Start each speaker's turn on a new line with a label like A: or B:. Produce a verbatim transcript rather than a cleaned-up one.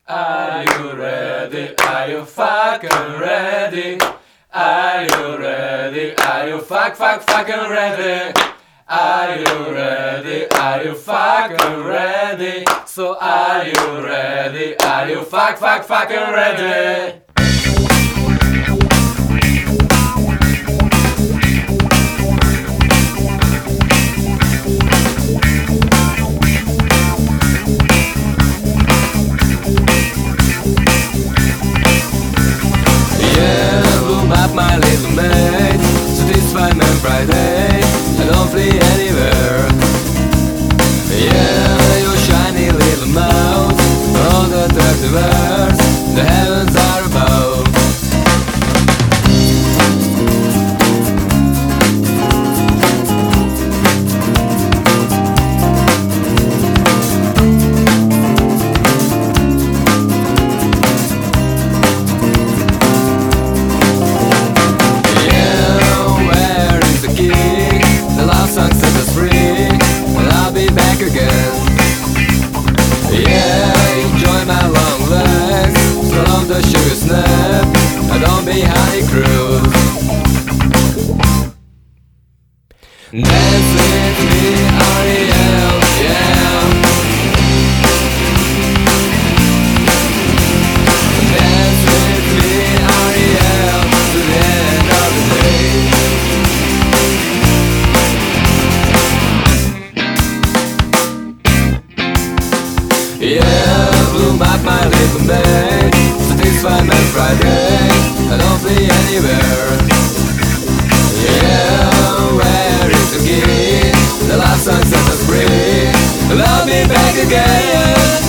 A: Are you ready? Are you fucking ready? Are you ready? Are you fuck fuck fucking ready? Are you ready? Are you fucking ready? So are you ready? Are you fuck fuck fucking ready? My little mate, satisfy me Friday. I don't flee anywhere. Yeah, your shiny little mouth, all the attractive words the heavens are above. Again. Yeah, enjoy my long legs, so long the sugar snap, and don't be honey cruise. Dance with me, Ariel, yeah. Dance with me, Ariel, to the end of the day. Yeah, bloom up my little mate, satisfy me Friday, I don't flee anywhere. Yeah, where is the key? The last song set us free, and I'll be back again.